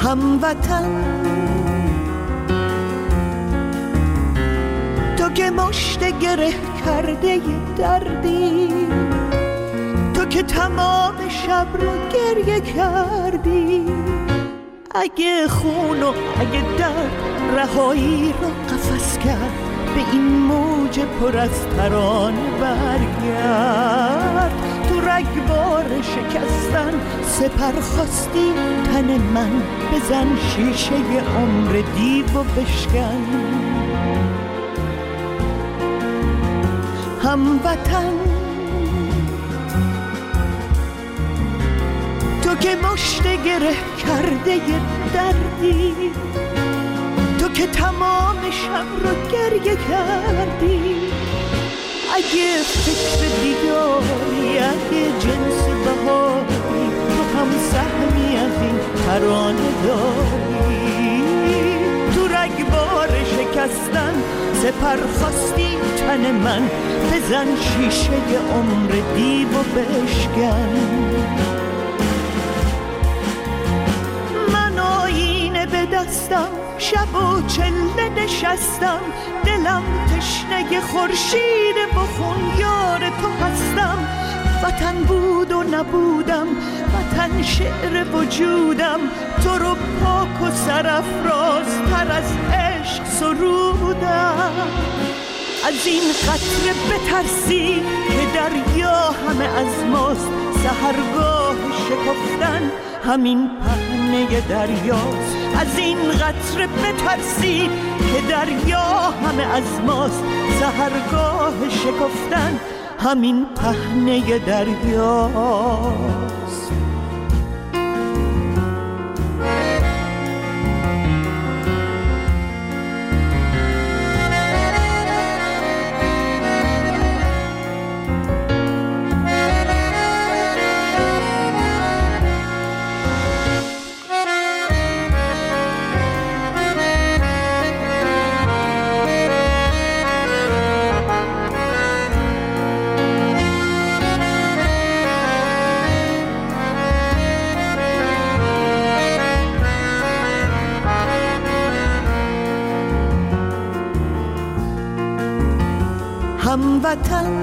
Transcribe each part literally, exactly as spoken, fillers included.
هموطن، تو که مشت گره کرده ی دردی، تو که تمام شب رو گریه کردی. اگه خون و اگه درد رهایی رو قفس کرد، به این موج پر از ترانه برگرد. تو رگبار شکستن سپر خواستی تن من، بزن شیشه عمر دیو و بشکن. هموطن، تو که مشت گره کرده ی دردی، تو که تمام شب رو گریه کردی. اگه فکر دیداری، اگه جنس بهاری، تو هم سهمی از این ترانه داری. تو رگبار شکستن سپر خواستی تن من، بزن شیشه عمر دیو و بشکن. من آینه به دستم، شب و چله نشستم، دلم تشنه خورشید بخون یار تو هستم. وطن بود و نبودم، وطن شعر وجودم، تو رو پاک و سرافراز تر از عشق سرودم. از این قطره بترسی که دریا همه از ماست، سحرگاه شکفتن همین پهنه دریاست. از این قطره بترسی که دریا همه از ماست، سحرگاه شکفتن همین پهنه دریاست. هموطن،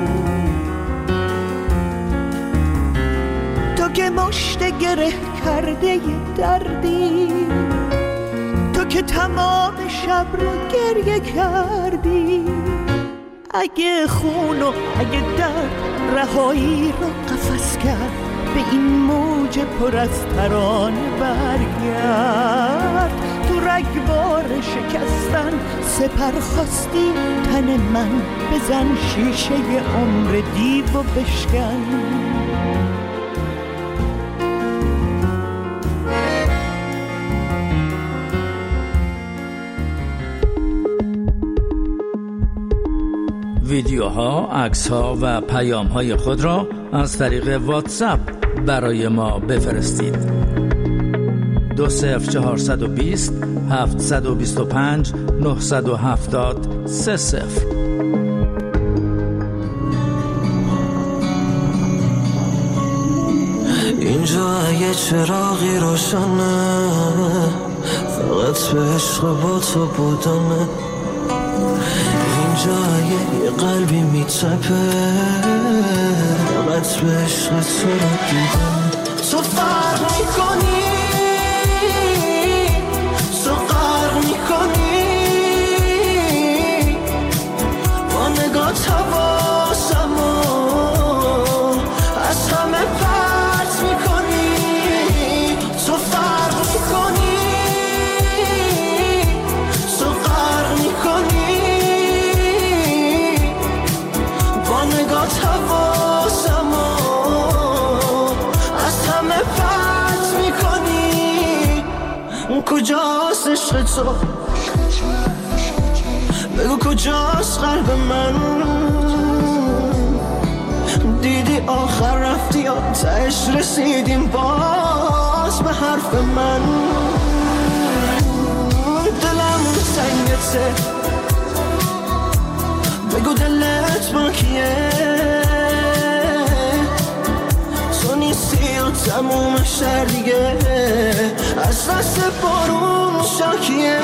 تو که مشت گره کرده ی دردی، تو که تمام شب رو گریه کردی. اگه خون و اگه درد رهایی رو قفس کرد، به این موج پر از ترانه برگرد. تو رگبار شکستن سپر خواستی تن من، بزن شیشه عمر دیو و بشکن. ویدیوها، عکس‌ها و پیام‌های خود را از طریق واتساپ برای ما بفرستید. دو صفر چهارصد و بیست هفتصد و بیست و پنج نهصد و هفتاد سه صفر. اینجا یه چراغی روشنه، فقط به عشق با تو بودنه. اینجا یه قلبی میتپه، فقط به عشق تو رو دیدن. تو فرق میکنی، تو غرق میکنی، با نگات حواسمو از همه پرت میکنی. تو فرق میکنی، تو غرق میکنی، با نگات حواسمو از همه پرت میکنی. کجاست عشق تو؟ بگو کجاست قلب من؟ دیدی آخر رفتی یا تهش رسیدیم باز به حرف من؟ دلم سنگته، بگو دلت با کیه؟ تو نیستی و تموم شهر دیگه از دست بارون شاکیه.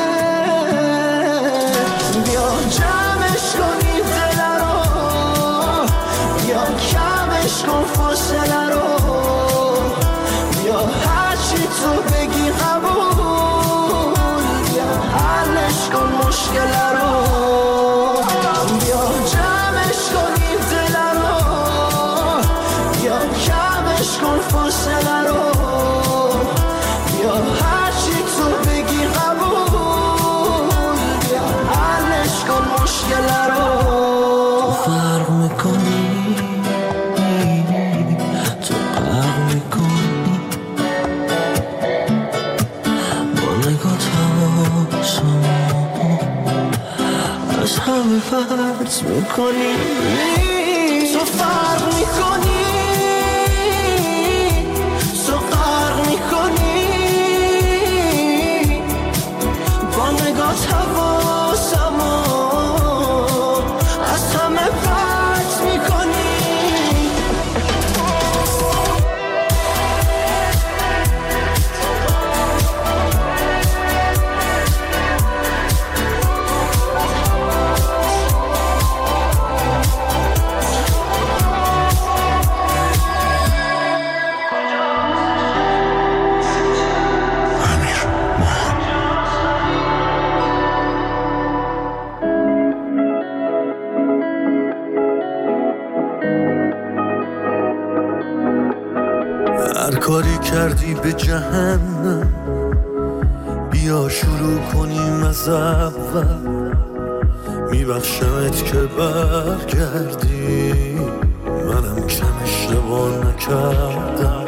بیا جمعش کنی دل رو، بیا کمش کن فاصله رو، بیا هرچی تو بگی قبول، بیا حلش کن مشکل رو، بیا جمعش کنی دل رو، بیا کمش کن فاصله رو، بیا هرچی تو بگی قبول، بیا حلش کن مشکل رو. تو فرق میکنی، تو فرق میکنی با نگات حواسمو از همه فرد میکنی. تو فرق میکنی، تو فرق میکنی با نگات حواسمو از همه فرد میکنی. هر کاری کردی به جهنم، بیا شروع کنیم از اول. میبخشمت که برگردی، منم کم اشتباه نکردم.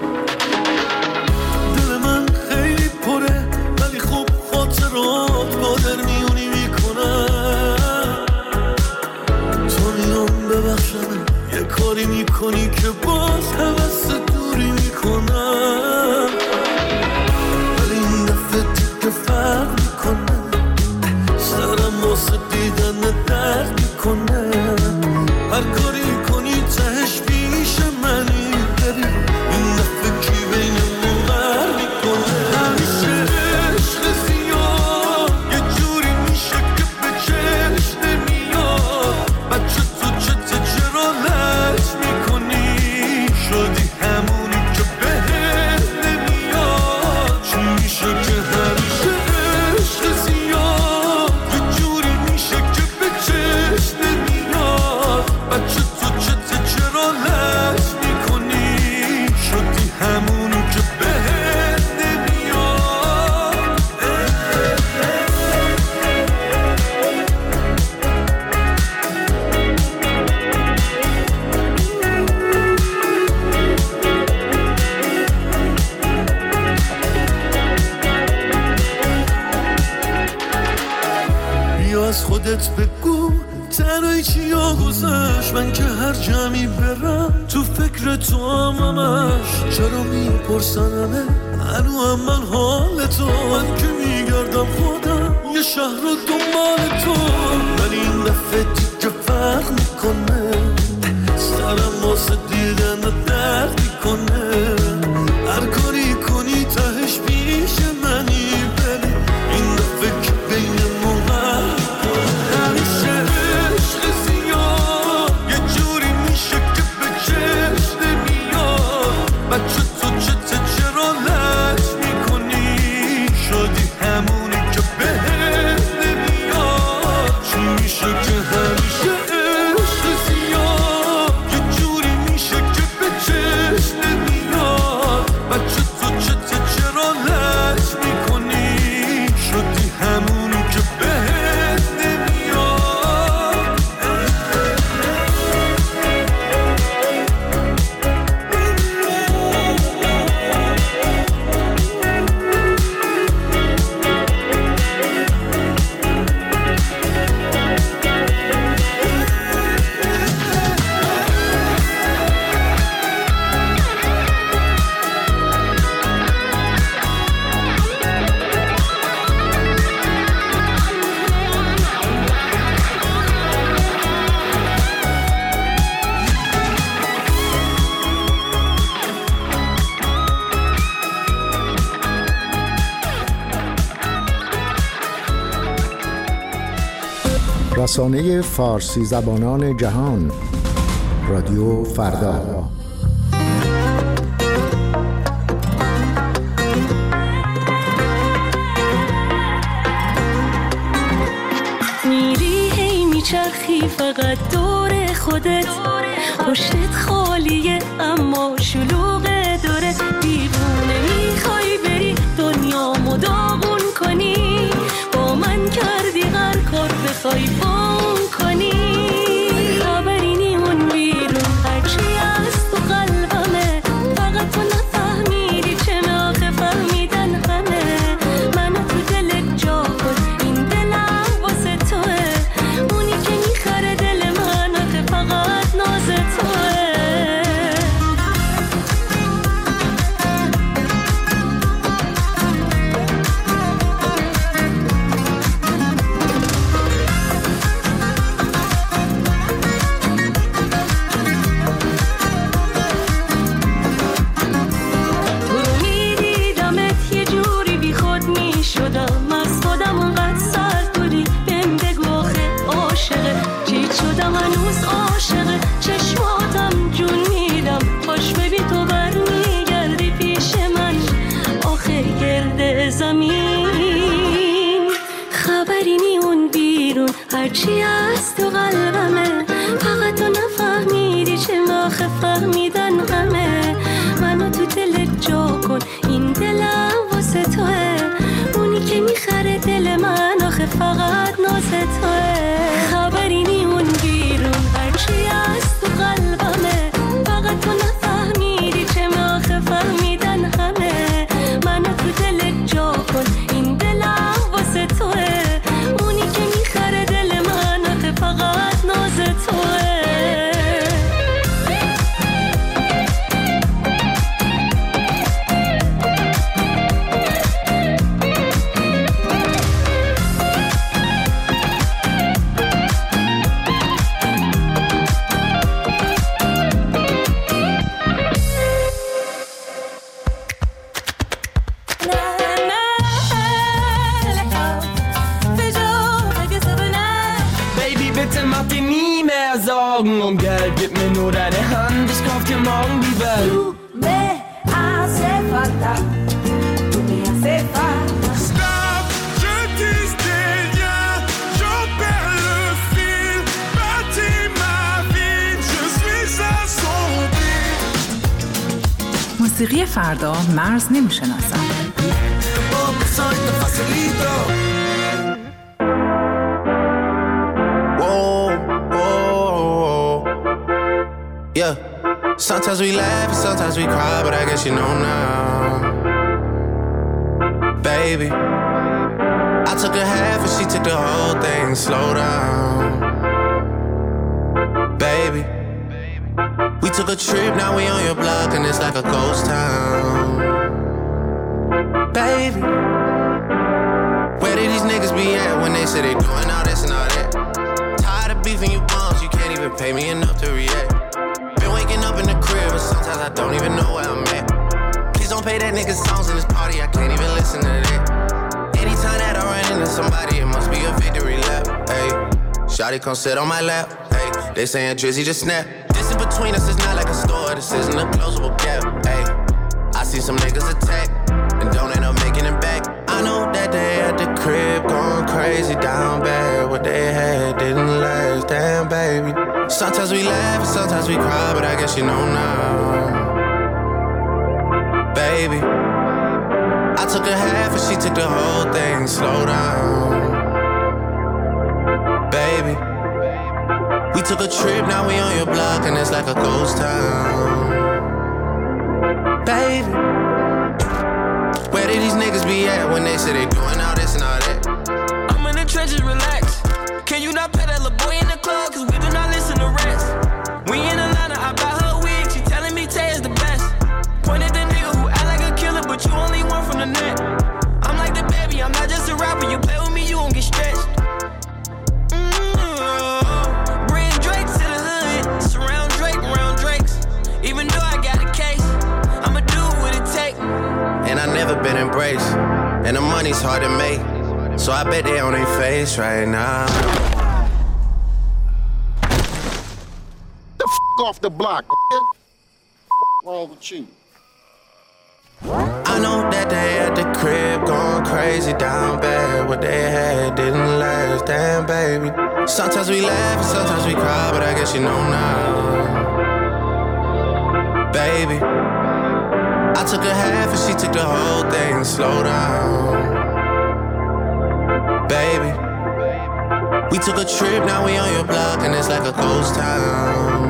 دل من خیلی پره ولی خوب خاطرات قادر میونی میکنم. تو میام ببخشم یه کاری میکنی که باز حوث دوری میکنم، ولی این دفعه دیگه فرق میکنه، سرم واسه دیدن درد میکنه. هر کاری کنی تهش پیش منی، بری این دفعه کی بینمون غر میکنه. همیشه عشق زیاد یه جوری میشه که به چشم نمیاد. بچه تو چته چرا لج میکنی، شدی همونی که بهت نمیاد. چی میشه که همیشه عشق زیاد یه جوری میشه که به چشم نمیاد. بچه تو چته چرا لج میکنی، شدی همونی که بهت نمیاد. بیا از خودت بگو تنهایی چیا گذشت. من که هر جمعی برم تو فکر تو هم همش. چرا میپرسن همه هنو هم من حال تو، من که میگردم خودم یه شهر رو دنبال تو. ولی این دفعه دیگه فرق میکنه، سرم واسه دیدن درد میکنه. هر کاری کنی تهش پیش منی، بری این دفعه که بینمون غر میکنه. همیشه عشق زیاد یه جوری میشه که به چشم نمیاد. بچه تو چته چرا لج میکنی، شدی همونی که بهت نمیاد. چی میشه که همیشه عشق رسانه فارسی زبانان جهان، رادیو فردا. میری هی میچرخی فقط دور خودت، پشتت خالیه اما شلوغه دورت. دیوونه میخوای بری دنیامو داغون کنی، با من کردی هر کار بخوای بام کنی. خبری نیمون بیرون هرچی از تو قلبمه، فقط تو نفهمیدی چه ناخه فهمیدن همه. منو تو دلت جا کن، این دلم واسه توه، اونی که میخره دل من آخه فقط ناز توه. شدم از خودم اونقدر سرد بودی، بهم بگو آخه عاشقه چی شدم هنوز عاشقه. چشماتم جون میدم پاش ببین تو بر میگردی پیش من آخه گرد زمین. خبری نی اون بیرون هرچی از تو قلبمه، فقط تو نفهمیدی چه آخه فهمیدن همه. منو تو دلت جا کن، این دلم واسه توه، اونی که میخره دل من آخه فقط ناز توه. خبری نی اون بیرون هرچی از تو قلبمه، فقط تو نفهمیدی چه آخه فهمیدن همه. منو تو دلت جا کن، این دلم واسه توه، اونی که میخره دل من آخه فقط ناز توه. Um Geld, gib mir nur deine Hand, ich kauf dir morgen die Welt. Tu me hace falta, tu me hace falta. Stop, je tisse des liens, j'en perds le fil. Bâtis ma vie, je suis à son beat. موسیقی فردا مرز نمیشناسد. Yeah, sometimes we laugh and sometimes we cry, but I guess you know now. Baby, I took a half and she took the whole thing. Slow down. Baby, we took a trip, now we on your block and it's like a ghost town. Baby, where did these niggas be at when they say they doing all this and all that? Tired of beefing you bums, you can't even pay me enough to react. Waking up in the crib, but sometimes I don't even know where I'm at. Please don't play that nigga songs in this party, I can't even listen to that. Anytime that I run into somebody, it must be a victory lap. Hey, shawty come sit on my lap. Hey, they saying Drizzy just snap. This in between us is not like a store, this isn't a closable gap. Hey, I see some niggas attack and don't end up making it back. I know that they at the crib going crazy down bad. What they had didn't last, damn baby. Sometimes we laugh and sometimes we cry, but I guess you know now. Baby, I took a half and she took the whole thing. Slow down. Baby, we took a trip, now we on your block and it's like a ghost town. Baby, where did these niggas be at when they say they doing all this and all that? I'm in the trenches, relax. Can you not pet that little boy in the club? Cause we do not listen to rest. We in Atlanta, I buy her wig. She telling me Tay is the best. Pointed the nigga who act like a killer, but you only one from the net. I'm like the baby, I'm not just a rapper. You play with me, you won't get stretched. Mm-hmm. Bring Drake to the hood. Surround Drake around Drakes. Even though I got a case, I'ma do what it take. And I never been embraced, and the money's hard to make, so I bet they on their face right now. off the block. Wrong with you? I know that they at the crib going crazy down bad. What they had didn't last, damn baby. Sometimes we laugh and sometimes we cry, but I guess you know now. Baby, I took a half and she took the whole thing. Slow down. Baby, we took a trip, now we on your block and it's like a ghost town.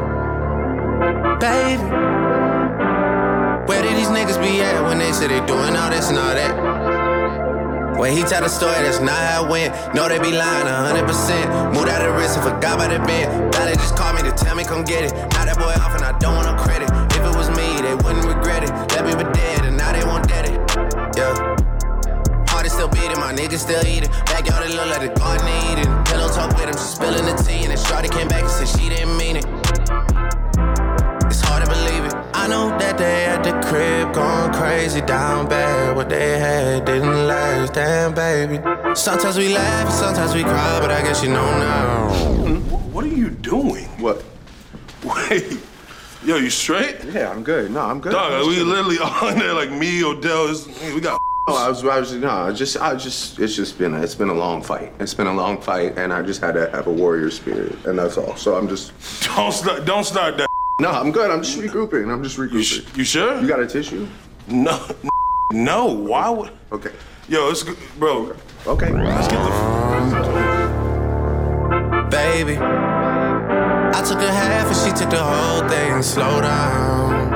Baby, where did these niggas be at when they say they doing all this and all that? When he tell the story, that's not how it went. No, they be lying a hundred percent. Moved out of the wrist and forgot about the bed. Now they just call me to tell me come get it. Now that boy off and I don't want no credit. If it was me, they wouldn't regret it. Left me for dead and now they won't dead it. Yeah. Heart is still beating, my niggas still eating. Backyard it look like the garden eating. Pillow talk with him, she spilling the tea. And then Shawty came back and said she didn't mean it. It's hard to believe it. I know that they at the crib going crazy down bad. What they had didn't last, damn baby. Sometimes we laugh, sometimes we cry, but I guess you know now. What are you doing? What? Wait. Yo, you straight? Yeah, I'm good. No, I'm good. Dog, I'm we good. literally on there like me, Odell. Is, we got. Oh, I was, I was, no, I just, I just, it's just been, a, it's been a long fight. It's been a long fight, and I just had to have a warrior spirit, and that's all. So I'm just. Don't start, don't start that. No, I'm good. I'm just regrouping. I'm just regrouping. You, sh- you sure? You got a tissue? No, no. Why would? Okay. Yo, it's good, bro. Okay. Let's get the. Baby, I took a half and she took the whole thing. Slow down.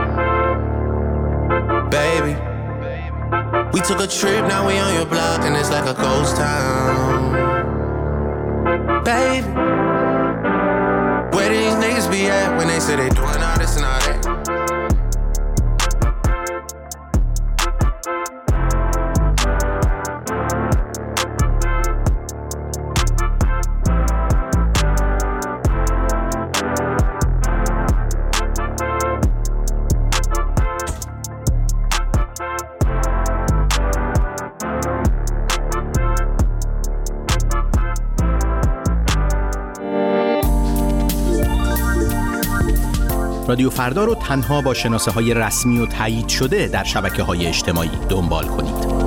Baby, we took a trip, now we on your block and it's like a ghost town. Baby, where these niggas be at when they say they doing all this and all that? رادیو فردا رو تنها با شناسه های رسمی و تایید شده در شبکه های اجتماعی دنبال کنید.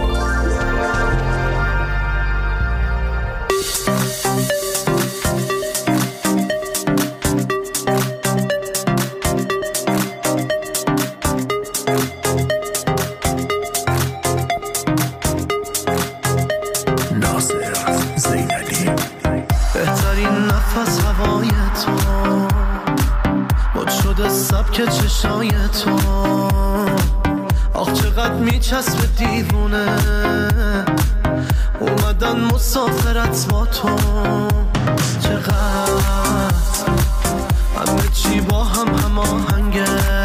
چشای تو آخ چقدر میچسب دیوونه اومدن مسافرت با تو چقدر همه چی با هم هماهنگه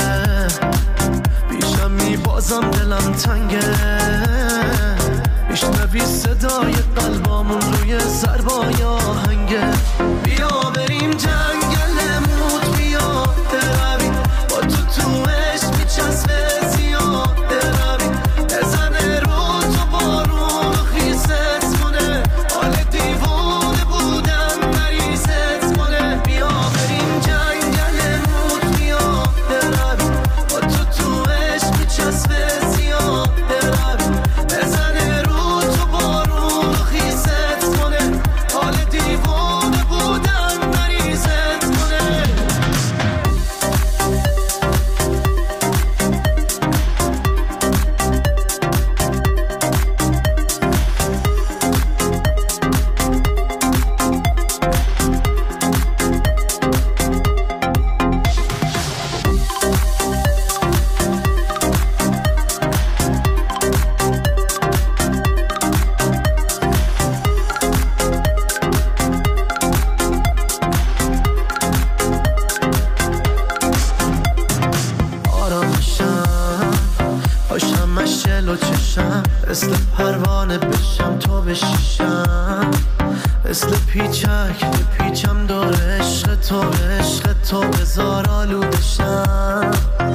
بیشم میبازم دلم تنگه میشنوی صدای قلبامون روی ضربای آهنگه بیا بریم جنگلمون بیا برویم با تو تو عشق میچسبه زیاده رویم بزنه رو تو بارون خیست کنه حال دیوانه بودن مریضت کنه بیا بریم جنگلمون بیا برویم با تو تو عشق میچسبه زیاده رویم بزنه رو تو بارون خیست کنه حال دیوانه بودن مریضت کنه مثل پروانه بشم تو بشیشم مثل پیچک پیچم دور عشق تو عشق تو بزار آلودشم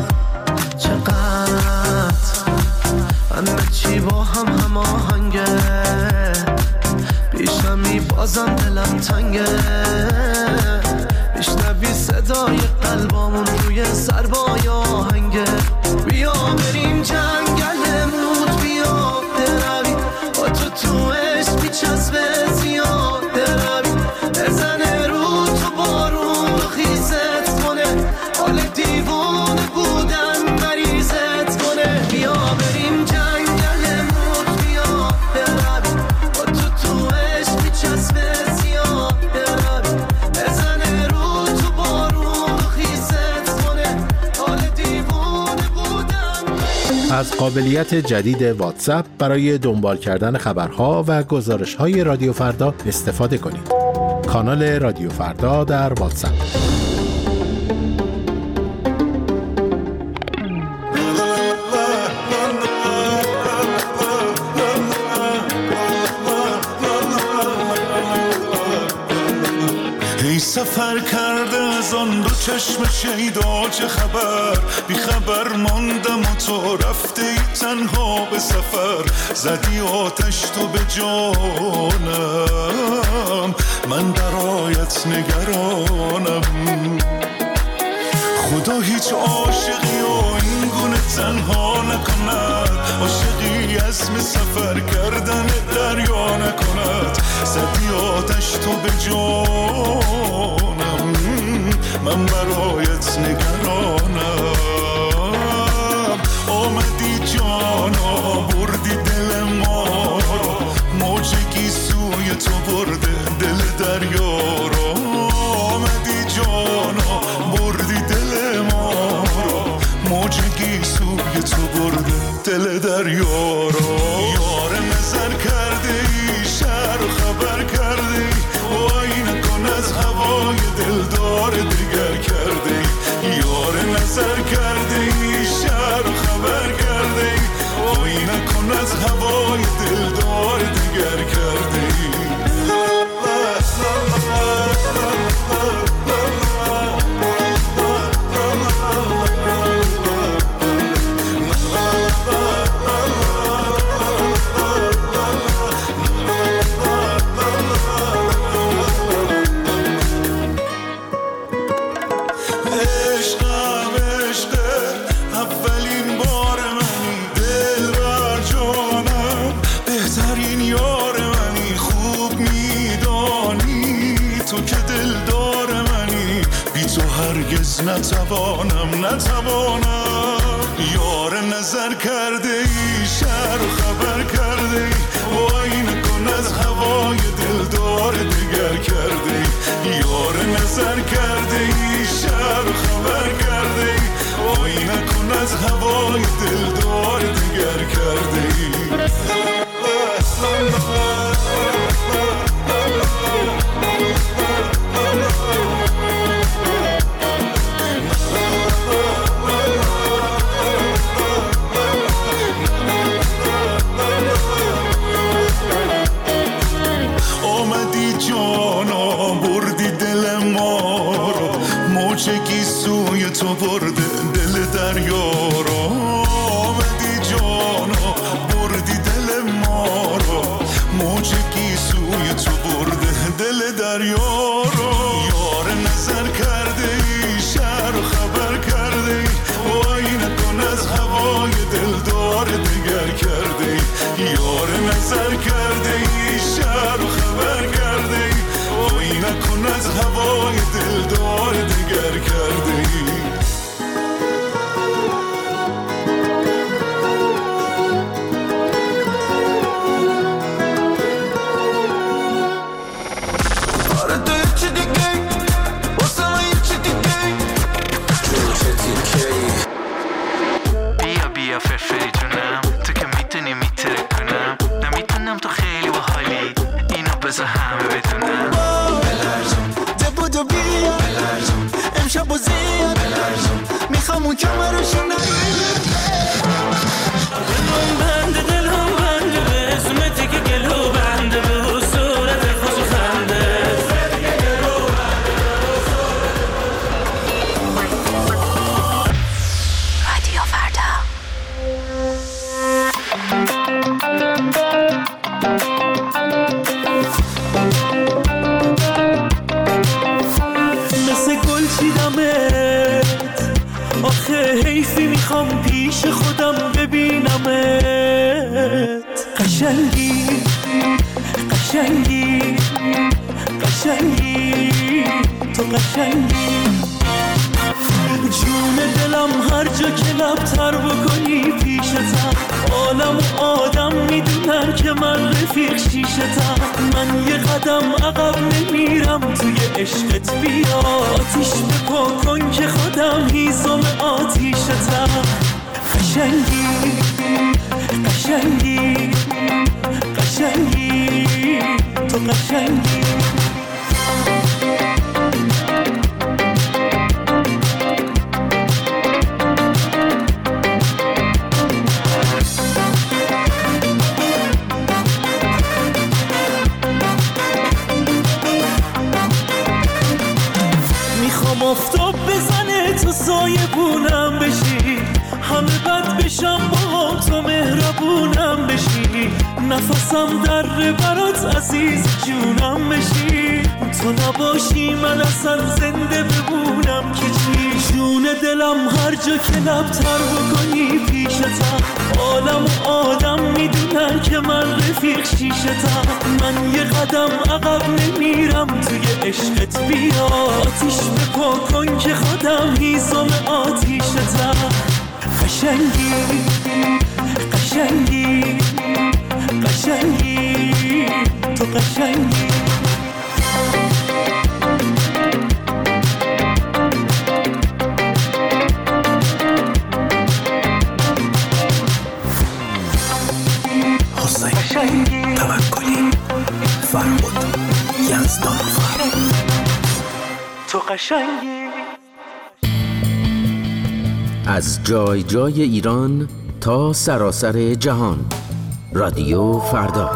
چقدر همه چی با هم هماهنگه بیشم میبازم دلم تنگه میشنوی صدای از قابلیت جدید واتساپ برای دنبال کردن خبرها و گزارش‌های رادیو فردا استفاده کنید. کانال رادیو فردا در واتساپ. سفر کرده از آن دو چشم شیدا چه خبر، بی خبر ماندم و تو رفته ای تنها به سفر، زدی آتش تو به جانم، من برایت نگرانم. خدا هیچ عاشقی و این گونه تنها نکند، عاشقی عزم سفر کردن دریا نکند، زدی آتش تو به جانم، من برایت نگرانم. آمدی جانا بردی دل ما رو، موجگی سوی تو برده دل دریا رو. آمدی جانا بردی دل ما رو، موجگی سوی تو برده دل دریا رو. یار نظر کرده ای شهر خبر کرده ای، وای نکن از هوای دلدار دیگر کرده ای. یار نظر کرده ای شهر خبر کرده ای، وای نکن از هوای دلدار دیگر کرده ای. نتوانم نتوانم. یار نظر کرده ای شهر خبر کرده ای، وای نکن از هوای دلدار دیگر کرده ای. یار نظر کرده ای شهر خبر کرده ای، وای نکن از هوای دلدار دیگر کرده ای. موجگی سوی تو برده دل دریا رو. آمدی جانا بردی دل ما رو، موجگی سوی تو برده دل دریا رو. یار نظر کرده ای شهر خبر کرده ای، وای نکن از هوای دلدار دیگر کرده ای. یار نظر کرده ای شهر خبر کرده ای، وای نکن از هوای دلدار دیگر کرده ای. آره تو چی دیگه واسه من چی دیگه چه دیگه. بیا بیا فرفری جونم، تو که میتونی میتره کنم، نمیتونم تو خیلی باحالی، اینو بذار همه بدونم. بلرزون دبودو بیا بلرزون، امشب و زیاد بلرزون، میخوام اون کمرشو نگیر. دلم بنده دلم بنده به اسمتی که گلو بنده، به صورت خوش خنده. رادیو فردا. مثل گل چیدمت، آخه حیفی میخوام پیش خودم ببینمت. قشنگی قشنگی قشنگی تو قشنگی، جون دلم هر جا که لب تر بکنی پیشتم، عالم و آدم میدونن که من رفیق شیشتم. من یه قدم عقب نمیرم توی عشقت، بیا آتیش بپا کن که خودم هیزم آتیشتم. قشنگی قشنگی قشنگی تو قشنگی میخوام آفتاب بزنه تو سایه بونم بشی، همه بد بشم با تو مهربونم بشی، نفسم در برات عزیز جونم بشی، تو نباشی من اصلا زنده بمونم که چی، جون دلم هر جا که لبتر بکنی پیشتم، عالم و آدم میدونن که من رفیق شیشتم، من یه قدم عقب نمیرم توی عشقت، بیا آتیش بپا کن که خودم هیزم آتیشتم، قشنگی قشنگی قشنگی تو قشنگی حسین توکلی فرمود یزدانفر تو قشنگی. از جای جای ایران تا سراسر جهان، رادیو فردا.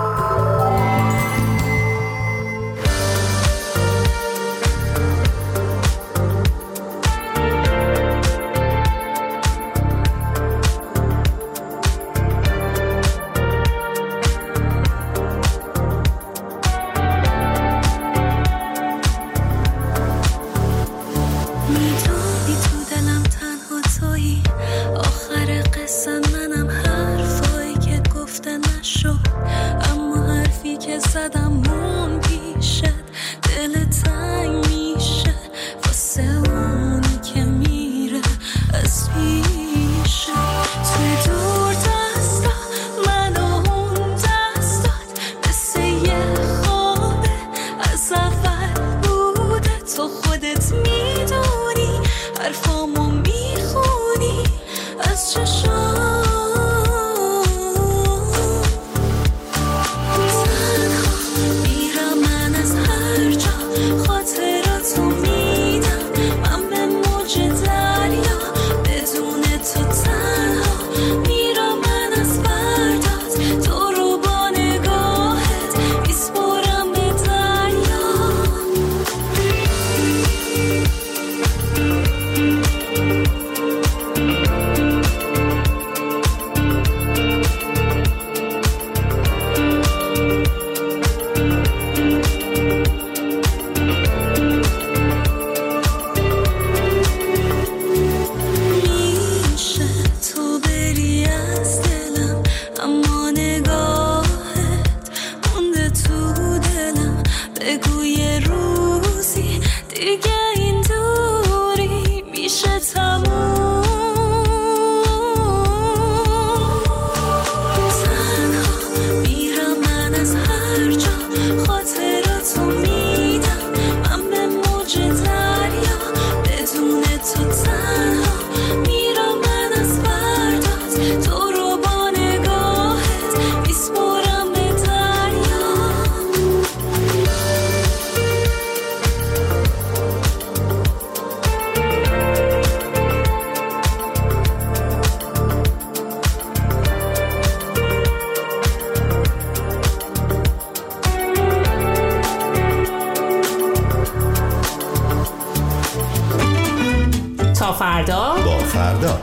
تا فردا با فردا.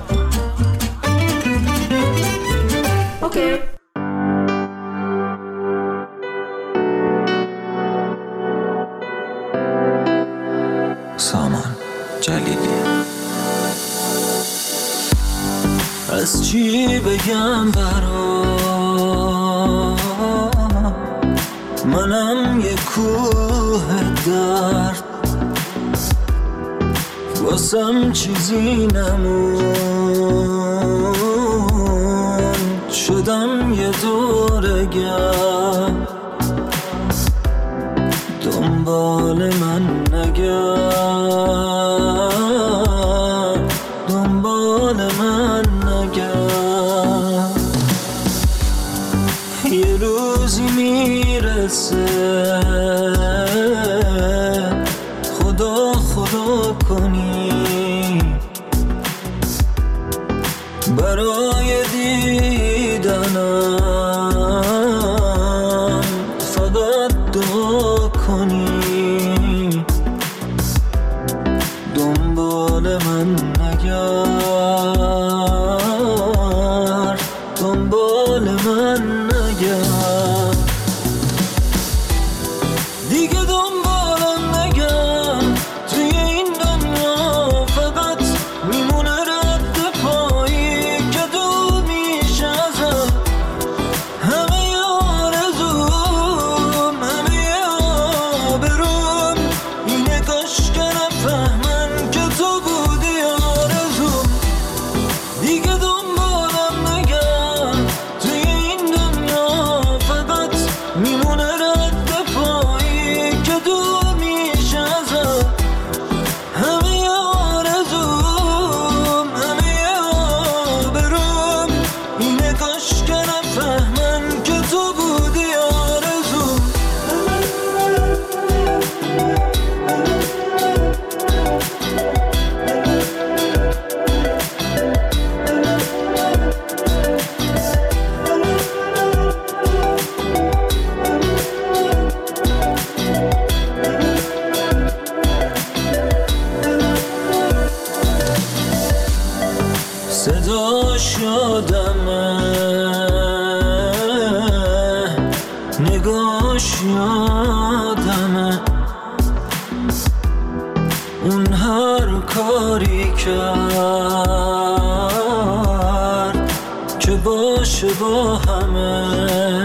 اوکی. سامان جلیلی. از چی بگم برا منم یه کوه درد، واسم چیزی نمون، شدم یه دورگرد، دنبال من نگرد، دنبال من نگرد. یه روزی میرسه خدا خدا کنی برای دیدنم فقط دعا کنی دنبال من نگرد دنبال من نگرد دیگه دنبالم نگرد توی این دنیا فقط میمونه رد پایی که دور میشه ازم همه آرزوم همه آبروم اینه کاش که نفهمن که تو بودی آرزوم دیگه دنبالم نگرد توی این دنیا فقط میمونه رد پایی که دور میشه ازم همه آرزوم همه آبروم اینه کاش که نفهمن که تو بودی آرزوم صداش یادمه نگاش یادمه اون هر کاری کرد که باشه با همه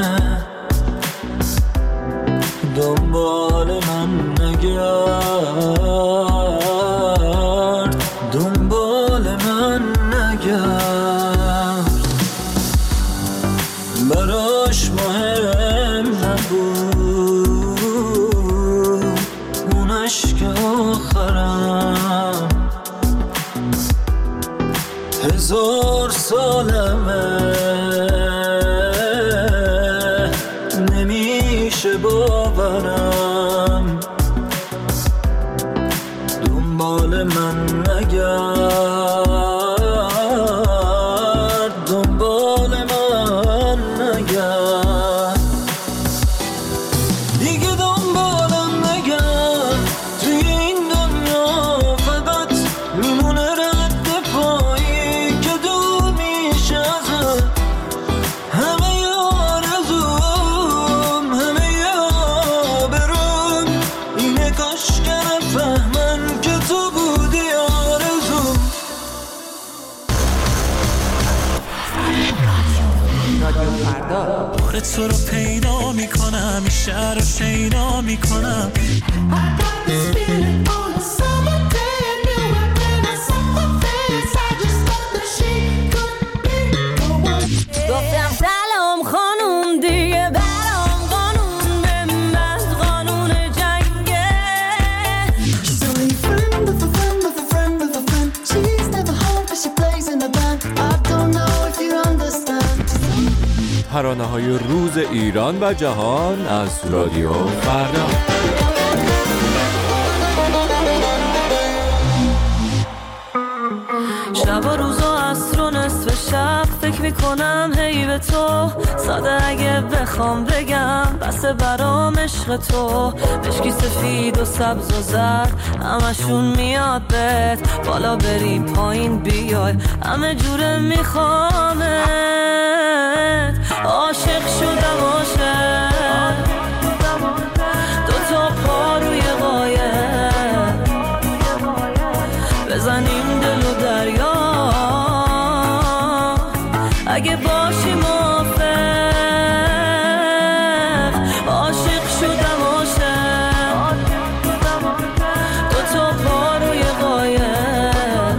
دنبال من نگرد دنبال من نگرد براش مهم نبود اون عشق آخرم هزار سالمه نمیشه باورم دنبال من نگرد دنبال من نگرد دیگه دنبالم نگرد توی این دنیا فقط میمونه رد پایی که دور میشه ازم همه آرزوم همه آبروم اینه کاش که نفهمن که تو بودی آرزوم بار تو رو پیدا میکنم این شهر رو شیدا میکنم گفتم سلام خانوم دیگه برام قانون بمبز قانون جنگه She's only a friend of a friend of a friend of a friend She's never home but she plays in a band I don't know if you understand ترانه‌های روز ایران و جهان از رادیو فردا. شب و روز و عصر و نصف شب فکر میکنم هی به تو ساده اگه بخوام بگم بس برام عشق تو مشکی سفید و سبز و زرد همشون میاد بهت بالا بری پایین بیای همه جوره میخوامت عاشق شدم عاشق دو تا پا روی قایق بزنیم دل و دریا اگه باشی موافق عاشق شدم عاشق دو تا پا روی قایق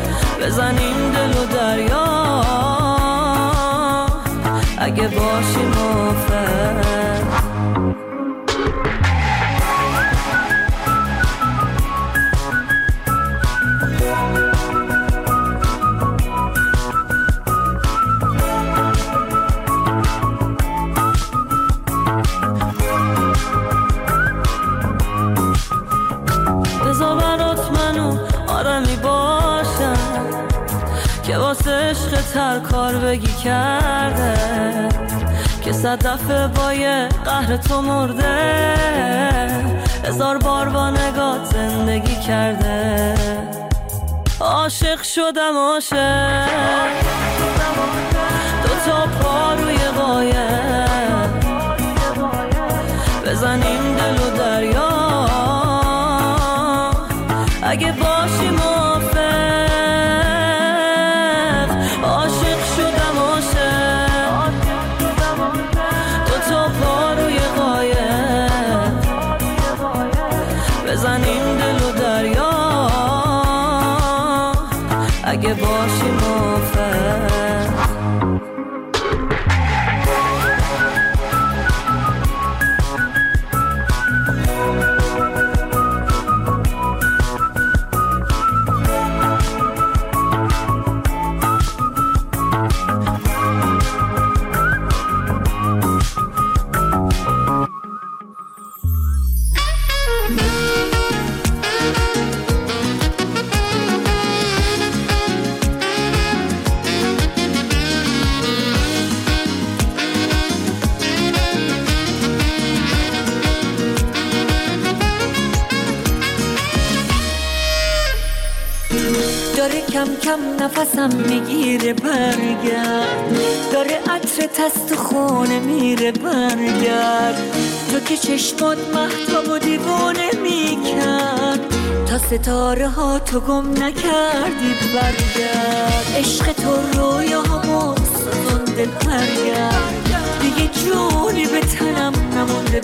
بزنیم دل و دریا اگه باشی زودتر کار بگی کرده که صد دفعه با یه قهر تو مرده، هزار بار با نگات زندگی کرده. عاشق شدم عاشق، دو تا پا روی قایق، بزنیم دل و دریا، اگه باشی موافق. عاشق شدم عاشق، دو تا پا روی قایق، بزنیم دل و دریا، اگه باشی موافق. داره کم کم نفسم میگیره برگرد، داره عطرت از تو خونه میره برگرد، تو که چشمات مهتاب و دیوانه میکرد، تا ستاره ها تو گم نکردی برگرد. عشق تو رویاهامو سوزونده برگرد، دیگه جونی به تنم نمونده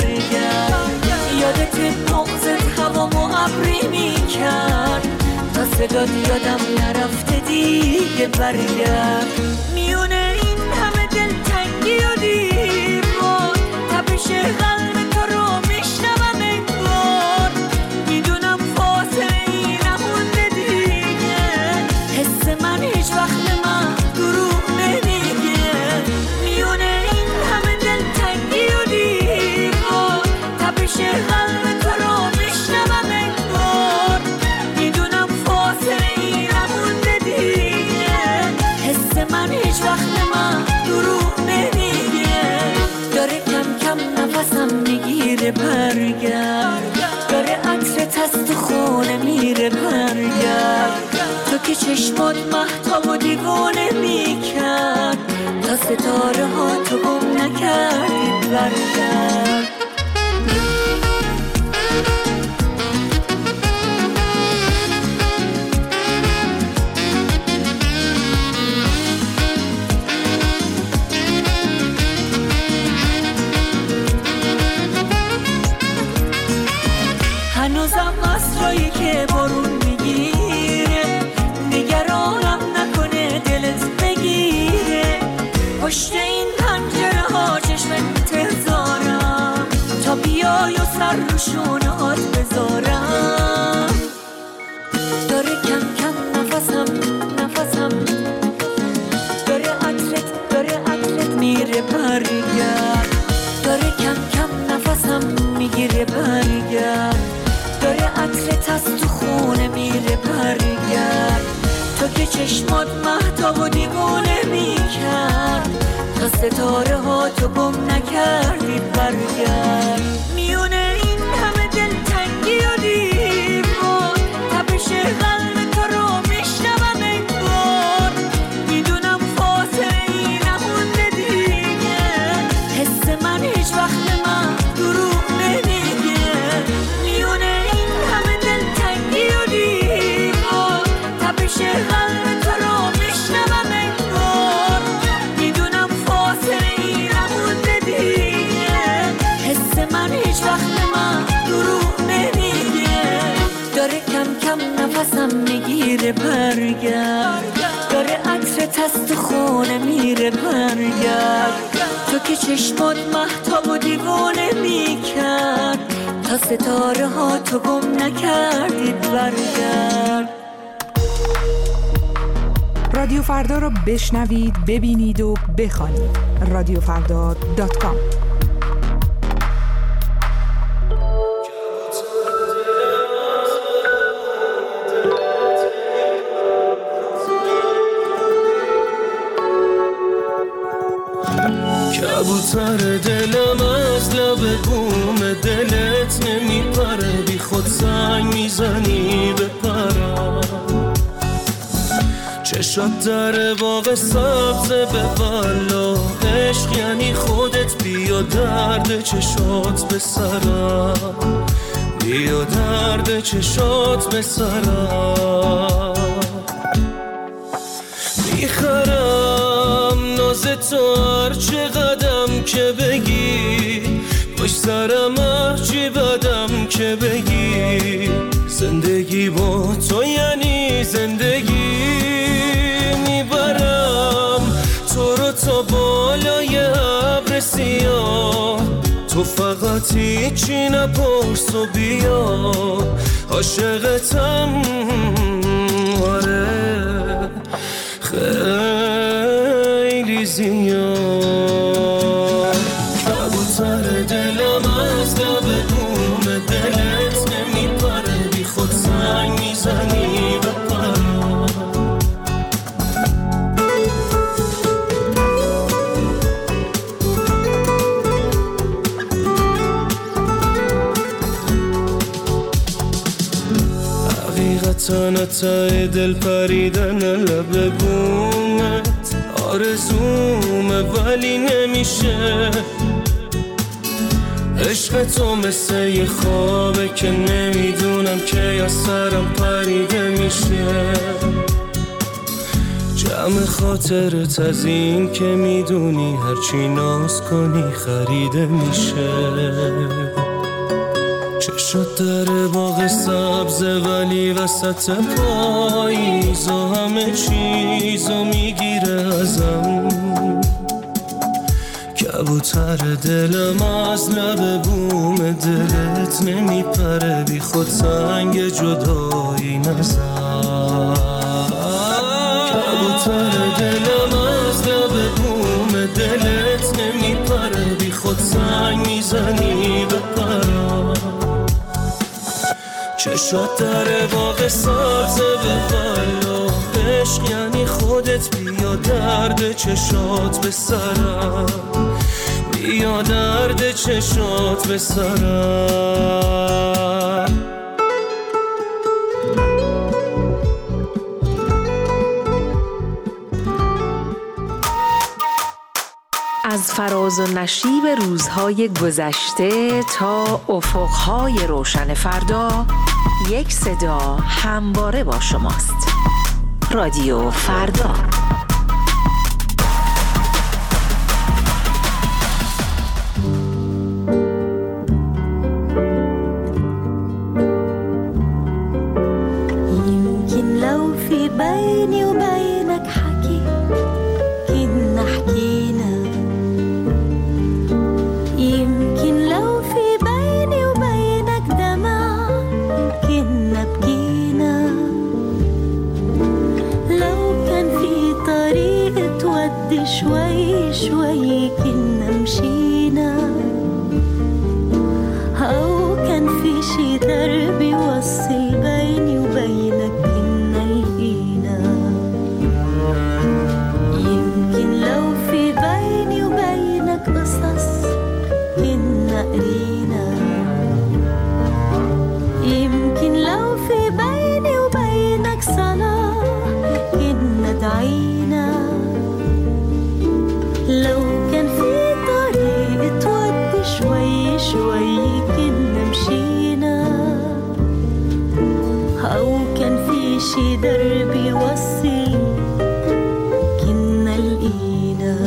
برگرد. یادت بغضت هوامو ابری میکرد، تا صدات یادم نرفته دیگه برگرد. میونه این همه دلتنگی و دیوار، تپش قلب تو رو میشنوم انگار، میدونم فاصله ای نمونده دیگه، حس من هیچ وقت من دروغ نمیگه. میونه این همه دلتنگی و دیوار، تپش قلب تو رو میشنوم انگار، میدونم فاصله ای نمونده دیگه، حس من هیچ وقت من دروغ نمیگه. داره کم کم نفسم میگیره برگرد، داره عطرت از تو خونه میره برگرد، تو که چشمات مهتاب و دیوانه میکرد، تا ستاره ها تو گم نکردی برگرد. هنوزم اسرایی که بارون میگیره، نگرانم نکنه دلت بگیره، پشت این پنجره ها چشم انتظارم، تا بیای و سر رو شونهات بذارم. داره کم کم نفسم نفسم داره عطرت داره عطرت میره برگرد، داره کم کم نفسم میگیره برگرد، داره عطرت از تو خونه میره برگرد، تو که چشمات مهتاب و دیوانه میکرد، تا ستاره ها تو گم نکردی برگرد. میونه این همه دلتنگی و دیوار، تپش قلب تو رو میشنوم انگار، میدونم فاصله ای نمونده دیگه، حس من هیچ وقت من دروغ نمیگه. میونه این همه دلتنگی و دیوار، تپش قلب تو رو میشنوم انگار، میدونم فاصله ای نمونده دیگه، حس من هیچ وقت من دروغ نمیگه. داره کم کم نفسم میگیره برگرد، داره عطرت از تو خونه میره برگرد، تو که چشمات مهتاب و دیوانه میکرد، تا ستاره ها تو گم نکردید برگرد. رادیو فردا را بشنوید، ببینید و بخوانید. رادیو فردا دات کام. کبوتر دلم از لب بوم دلت نمیپره، بی خود زنگ میزنی به پرم. چشات در باغ سبز به والا، عشق یعنی خودت، بیا درد چشات به سرم، بیا درد چشات به سرم. میخرم ناز تو هر چه قدم که بگی، پشت سرم هرچی بدم که بگی. زندگی با تو یعنی زندگی، میبرم تو رو تا بالای ابر سیاه. تو فقط هیچی نپرس و بیا، عاشقتم آره خیلی زیاد. کبوتر دلم از لب بوم دلت نمیپره، بی خود زنگ میزنی به پرم. حقیقتا ته دل پریدن لب بومت آرزومه ولی نمیشه. عشق تو مثل یه خوابه که نمیدونم که یا سرم پریده میشه. جمع خاطرت از این که میدونی هرچی ناز کنی خریده میشه. چشات در باغ سبزه ولی وسط پاییز و همه چیزو میگیره ازم. کبوتر دلم از لب بوم دلت نمیپره، بی خود سنگ جدایی نزن. کبوتر دلم از لب بوم دلت نمیپره، بی خود سنگ میزنی به پرم. چشات در باغ سبز به بالا، عشق یعنی خودت، بیا درد چشات به سرم، بیا درد چشات به سرم. از فراز و نشیب روزهای گذشته تا افقهای روشن فردا، یک صدا همواره با شماست. رادیو فردا. يمكن لو في بيني وبينك حكي كنا حكينا، يمكن لو في بيني وبينك دمع كنا بكينا، لو كان في طريق تودي شوي شوي كنا مشينا، أو كان في شي درب يوصل بيني وبينك كنا لقينا. يمكن لو في بيني وبينك قصص كنا قرينا، يمكن لو في بيني وبينك صلاة كنا دعينا، لو كان في طريق تودي شوي شوي كنا مشينا، أو كان في شي درب يوصل كنا لقينا.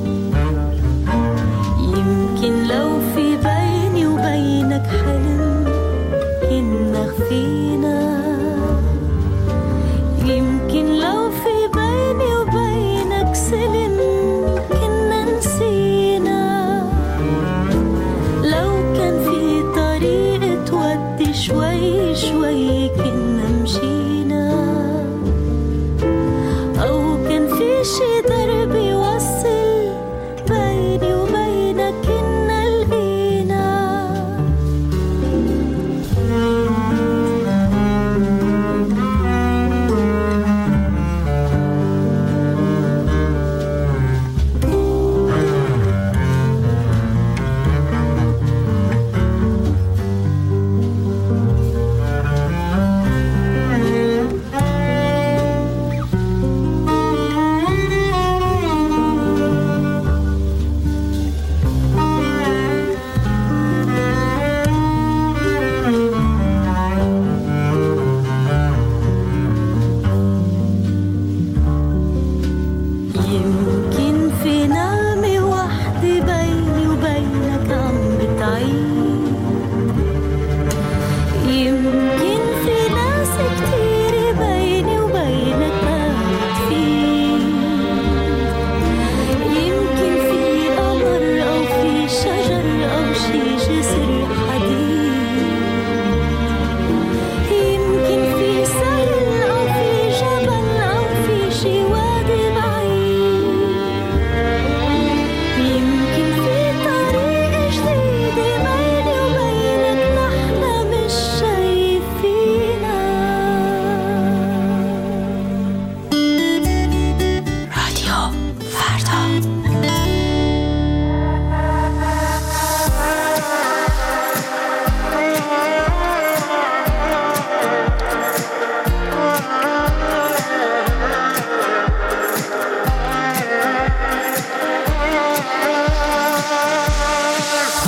يمكن لو في بيني وبينك حلم كنا خفينا، يمكن لو في بيني وبينك سلم كنا نسينا، لو كان في طريق تودي شوي شوي كنا مشينا، أو كان في شي درب يوصل بيني وبينك كنا لقينا.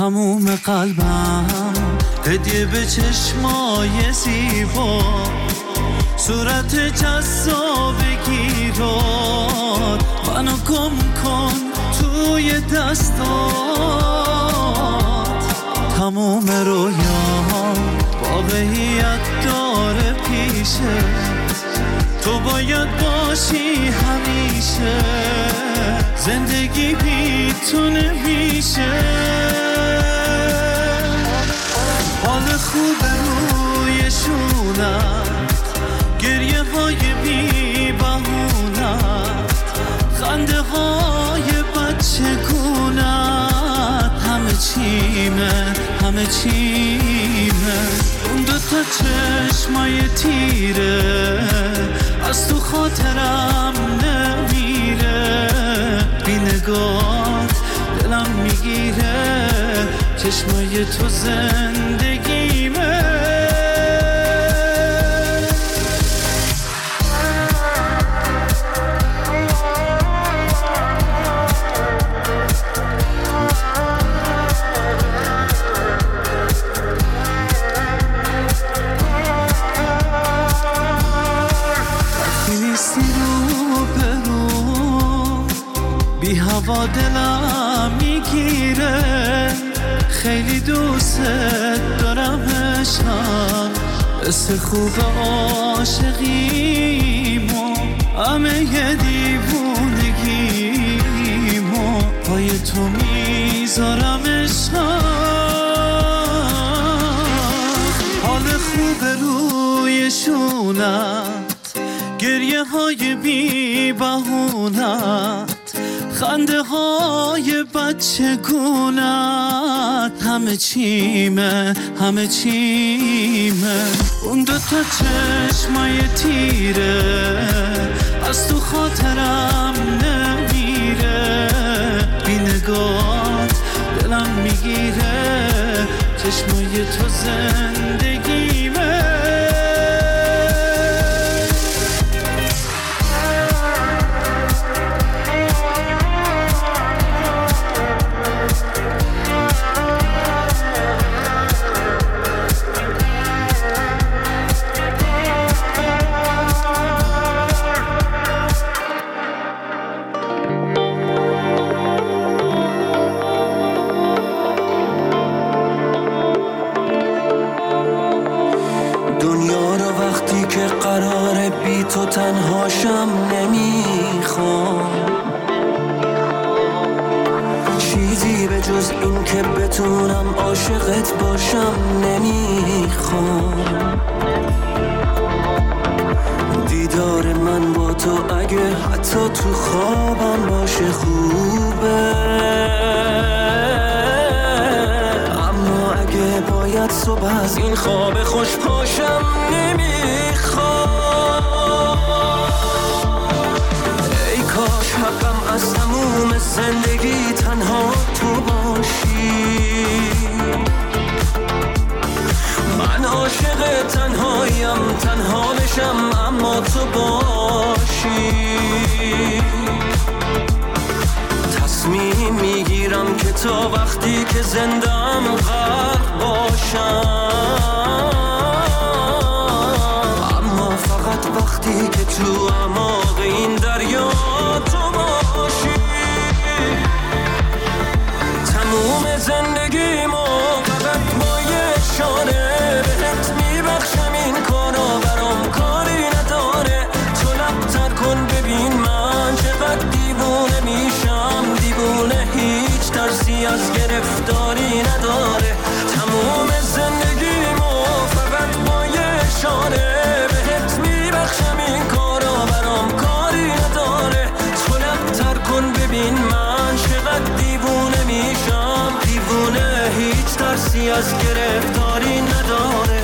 تموم قلبم هدیه به چشمای زیبا، صورت جذابگی رو منو گم کن توی دستات. تموم رویام واقعیت داره پیشه، تو باید باشی همیشه، زندگی بی تو نمیشه. حال خوب روی شونت، گریه های بی بهونت، خنده های بچه گونت، همه چیمه همه چیمه. اون دوتا چشمای تیره از تو خاطرم نمیره، بی نگات دلم میگیره، چشمای تو زندگیمه. بی هوا دلم میگیره، خیلی دوست دارم عشقم، حس خوب عاشقیمو، همه ی دیوونگیمو پای تو میذارم عشقم. حال خوب روی شونت، گریه های بی بهونت، خنده های بچه گونت، همه چیمه همه چیمه. اون دوتا چشمای تیره از تو خاطرم نمیره، بی نگات دلم میگیره، چشمای تو زندگیمه. تو تنهاشم نمیخوام، چیزی به جز این که بتونم عاشقت باشم نمیخوام. دیدار من با تو اگه حتی تو خوابم باشه خوبه، اما اگه باید صبح از این خواب خوش پاشم نمیخوام. ای کاش حقم از تموم زندگی تنها تو باشی، من عاشق تنهایم، تنها بشم اما تو باشی. تصمیم میگیرم که تا وقتی که زندم غرق باشم، اما فقط وقتی که تو اعماق این دریا تو باشی. تموم زندگیمو فقط با یه اشاره بهت میبخشم، این کارا برام کاری نداره. تو لبتر کن ببین من چقدر دیوونه میشم، دیوونه هیچ ترسی از گرفتاری نداره. تموم زندگیمو فقط با یه اشاره بهت میبخشم، این کارا برام کاری نداره. تو لبتر کن ببین من چقدر دیوونه میشم، دیوونه هیچ ترسی از گرفتاری نداره.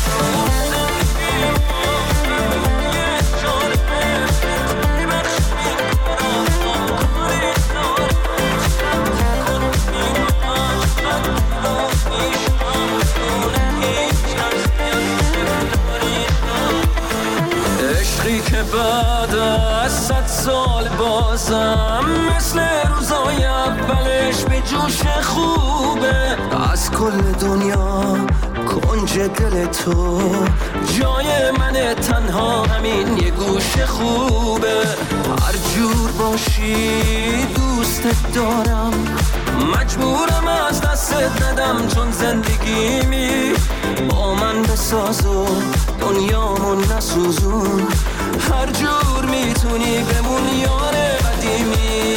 عشقی که بعد از صد سال بازم مثل روزای اولش به جوش خوبه، از کل دنیا کنج دل تو جای من تنها همین یه گوشه خوبه هر جور باشی دوستت دارم مجبورم از دستت ندم چون زندگیمی با من بساز و دنیامون نسوزون هر جور میتونی بمون یار قدیمی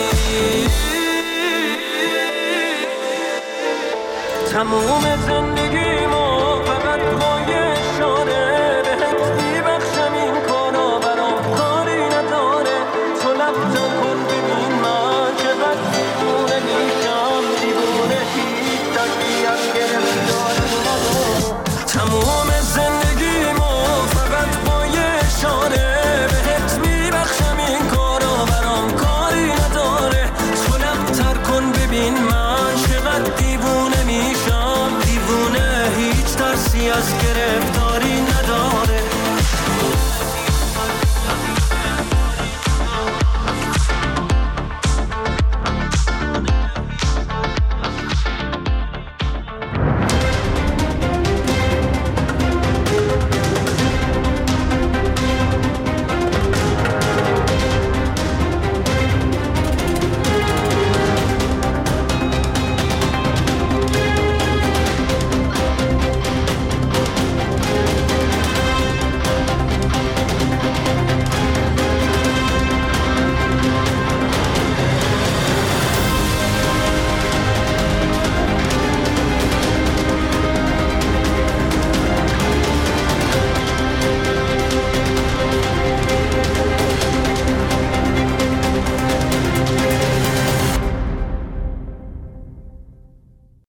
تموم زندگیمو فقط با یه اشاره بهت میبخشم این کارا برام کاری نداره تو لبتم کن ببین من چقدر دیوونه میشم دیوونه هیچ دستی از گرفتاری نداره تموم زندگیمو فقط با یه اشاره بهت میبخشم این کارا برام کاری نداره تو لبتر کن ببین من چقدر دیوونه میشم دیوونه هیچ ترسی از گرفت